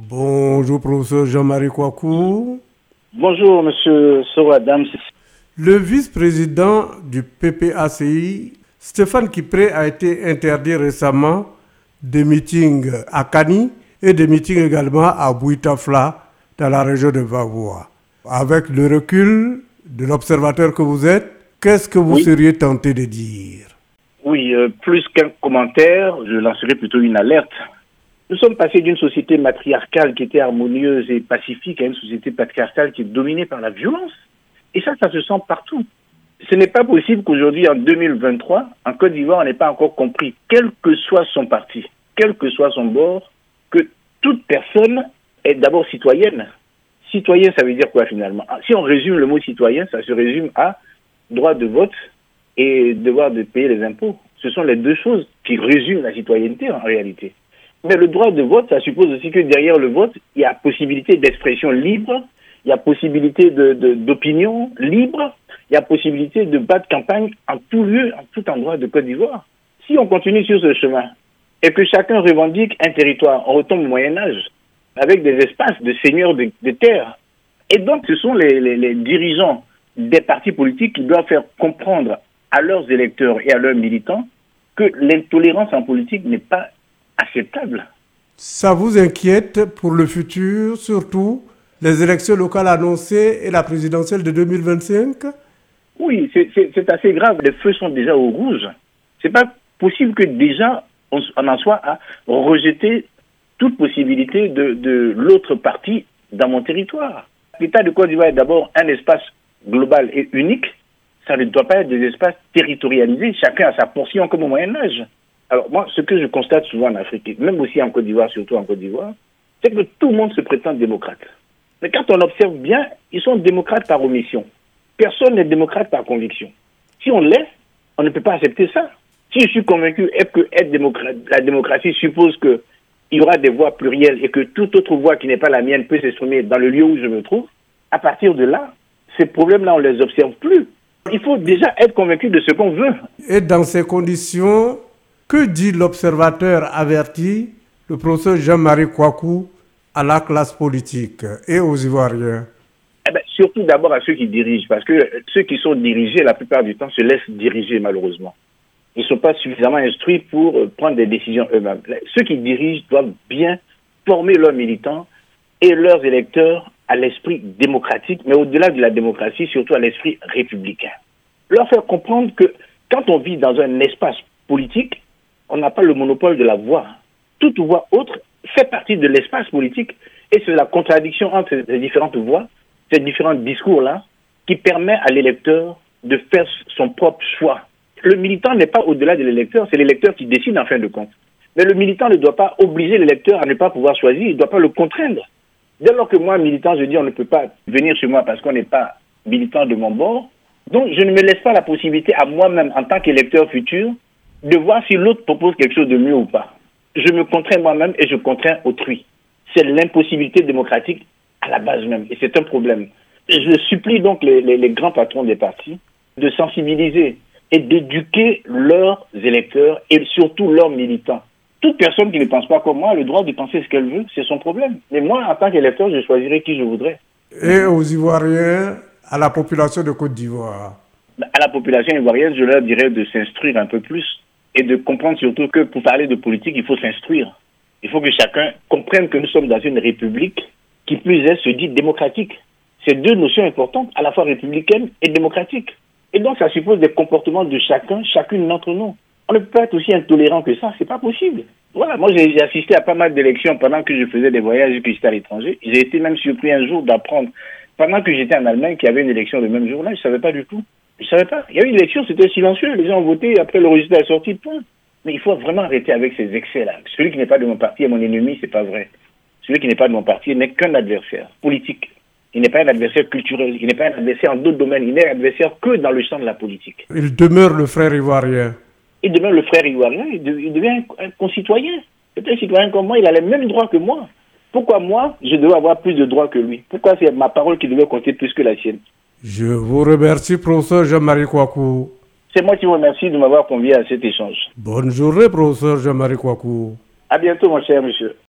Bonjour, professeur Jean-Marie Kouakou. Bonjour, monsieur Soradam. Le vice-président du PPACI, Stéphane Kipré, a été interdit récemment des meetings à Kani et des meetings également à Bouitafla, dans la région de Vavoua. Avec le recul de l'observateur que vous êtes, qu'est-ce que vous seriez tenté de dire? Oui, plus qu'un commentaire, je lancerai plutôt une alerte. Nous sommes passés d'une société matriarcale qui était harmonieuse et pacifique à une société patriarcale qui est dominée par la violence. Et ça se sent partout. Ce n'est pas possible qu'aujourd'hui, en 2023, en Côte d'Ivoire, on n'ait pas encore compris, quel que soit son parti, quel que soit son bord, que toute personne est d'abord citoyenne. Citoyen, ça veut dire quoi finalement? Si on résume le mot citoyen, ça se résume à droit de vote et devoir de payer les impôts. Ce sont les deux choses qui résument la citoyenneté en réalité. Mais le droit de vote, ça suppose aussi que derrière le vote, il y a possibilité d'expression libre, il y a possibilité d'opinion libre, il y a possibilité de battre campagne en tout lieu, en tout endroit de Côte d'Ivoire. Si on continue sur ce chemin et que chacun revendique un territoire, on retombe au Moyen-Âge avec des espaces de seigneurs de terre. Et donc, ce sont les dirigeants des partis politiques qui doivent faire comprendre à leurs électeurs et à leurs militants que l'intolérance en politique n'est pas acceptable. Ça vous inquiète pour le futur, surtout les élections locales annoncées et la présidentielle de 2025? Oui, c'est assez grave. Les feux sont déjà au rouge. C'est pas possible que déjà on en soit à rejeter toute possibilité de l'autre parti dans mon territoire. L'État de Côte d'Ivoire est d'abord un espace global et unique. Ça ne doit pas être des espaces territorialisés. Chacun a sa portion comme au Moyen-Âge. Alors moi, ce que je constate souvent en Afrique, même aussi en Côte d'Ivoire, surtout en Côte d'Ivoire, c'est que tout le monde se prétend démocrate. Mais quand on observe bien, ils sont démocrates par omission. Personne n'est démocrate par conviction. Si on l'est, on ne peut pas accepter ça. Si je suis convaincu que être démocrate, la démocratie suppose qu'il y aura des voix plurielles et que toute autre voix qui n'est pas la mienne peut s'exprimer dans le lieu où je me trouve, à partir de là, ces problèmes-là, on ne les observe plus. Il faut déjà être convaincu de ce qu'on veut. Et dans ces conditions, que dit l'observateur averti, le professeur Jean-Marie Kouakou, à la classe politique et aux Ivoiriens? Surtout d'abord à ceux qui dirigent, parce que ceux qui sont dirigés, la plupart du temps, se laissent diriger malheureusement. Ils ne sont pas suffisamment instruits pour prendre des décisions eux-mêmes. Ceux qui dirigent doivent bien former leurs militants et leurs électeurs à l'esprit démocratique, mais au-delà de la démocratie, surtout à l'esprit républicain. Leur faire comprendre que quand on vit dans un espace politique, on n'a pas le monopole de la voix. Toute voix autre fait partie de l'espace politique et c'est la contradiction entre ces différentes voix, ces différents discours-là, qui permet à l'électeur de faire son propre choix. Le militant n'est pas au-delà de l'électeur, c'est l'électeur qui décide en fin de compte. Mais le militant ne doit pas obliger l'électeur à ne pas pouvoir choisir, il ne doit pas le contraindre. Dès lors que moi, militant, je dis on ne peut pas venir chez moi parce qu'on n'est pas militant de mon bord, donc je ne me laisse pas la possibilité à moi-même, en tant qu'électeur futur, de voir si l'autre propose quelque chose de mieux ou pas. Je me contrains moi-même et je contrains autrui. C'est l'impossibilité démocratique à la base même, et c'est un problème. Et je supplie donc les grands patrons des partis de sensibiliser et d'éduquer leurs électeurs et surtout leurs militants. Toute personne qui ne pense pas comme moi a le droit de penser ce qu'elle veut, c'est son problème. Mais moi, en tant qu'électeur, je choisirai qui je voudrais. Et aux Ivoiriens, à la population de Côte d'Ivoire? À la population ivoirienne, je leur dirais de s'instruire un peu plus et de comprendre surtout que pour parler de politique, il faut s'instruire. Il faut que chacun comprenne que nous sommes dans une république qui plus est se dit démocratique. C'est deux notions importantes, à la fois républicaine et démocratique. Et donc ça suppose des comportements de chacune d'entre nous. On ne peut pas être aussi intolérant que ça, c'est pas possible. Voilà, moi j'ai assisté à pas mal d'élections pendant que je faisais des voyages et que j'étais à l'étranger. J'ai été même surpris un jour d'apprendre, pendant que j'étais en Allemagne, qu'il y avait une élection le même jour-là, je ne savais pas du tout. Je ne savais pas. Il y a eu une élection, c'était silencieux, les gens ont voté, après le résultat est sorti, point. Mais il faut vraiment arrêter avec ces excès-là. Celui qui n'est pas de mon parti est mon ennemi, c'est pas vrai. Celui qui n'est pas de mon parti n'est qu'un adversaire politique. Il n'est pas un adversaire culturel, il n'est pas un adversaire en d'autres domaines, il n'est un adversaire que dans le champ de la politique. Il demeure le frère ivoirien. Il demeure le frère ivoirien, il devient un concitoyen. C'est un citoyen comme moi, il a les mêmes droits que moi. Pourquoi moi, je devais avoir plus de droits que lui? Pourquoi c'est ma parole qui devait compter plus que la sienne? Je vous remercie, professeur Jean-Marie Kouakou. C'est moi qui vous remercie de m'avoir convié à cet échange. Bonne journée, professeur Jean-Marie Kouakou. À bientôt, mon cher monsieur.